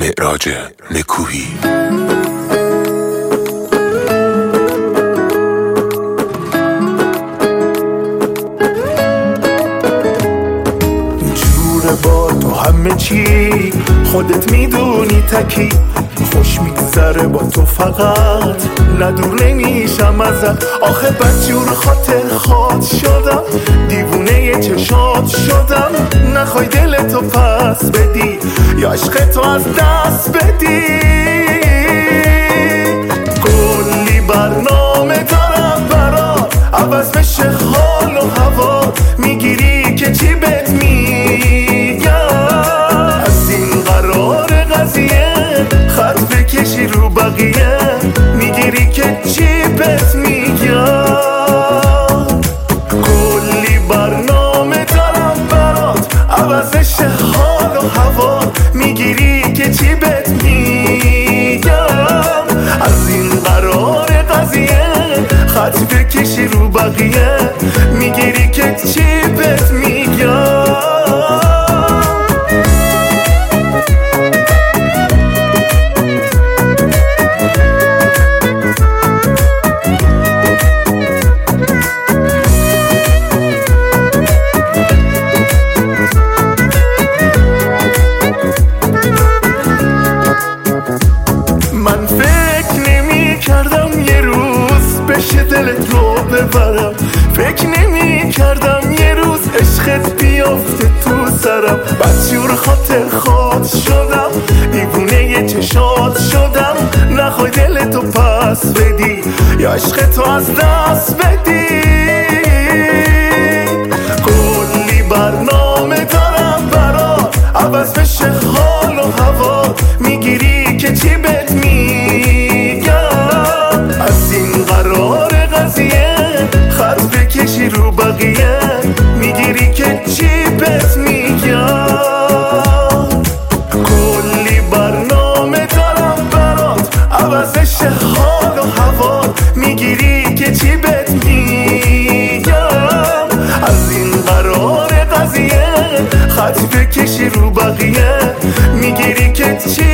معراج نکویی. جوره با تو همه چی خودت میدونی تکی، خوش میگذره با تو فقط ندور نمیشم ازت. آخه بدجور خاطر خواد شدم، دیوونه چشات شدم. نخوای دلتو پس بدی یا عشق تو از دست بدی. کلی برنامه دارم برات، عوض بشه حال و هوا. میگیری که چی بهت میگم، از این قرار قضیه خط بکشی رو بقیه. میگیری که چی بهت میگم، کلی برنامه دارم برات، عوضش حال و هوا. میگیری که چی بهت میگم، از این قرار قضیه خط بکشی رو بقیه. میگیری که چی بهت میگم. من فکر نمی کردم یه روز بشه دلت رو ببرم، فکر نمی کردم یه روز عشقت بیافته تو سرم. بدجور خاطر خواد شدم، دیوونه چشات شدم. نخوای دلتو پس بدی یا عشق تو از دست بدی. کلی برنامه دارم برات، عوض بشه حال و هوا. میگیری که چی بهت میگم، از این قرار قضیه خط بکشی رو بقیه. میگیری که چی بهت میگم، کلی برنامه دارم برات، عوضش حال و هوا. میگیری که چی بهت میگم، از این قرار قضیه خط بکشی رو بقیه. میگیری که چی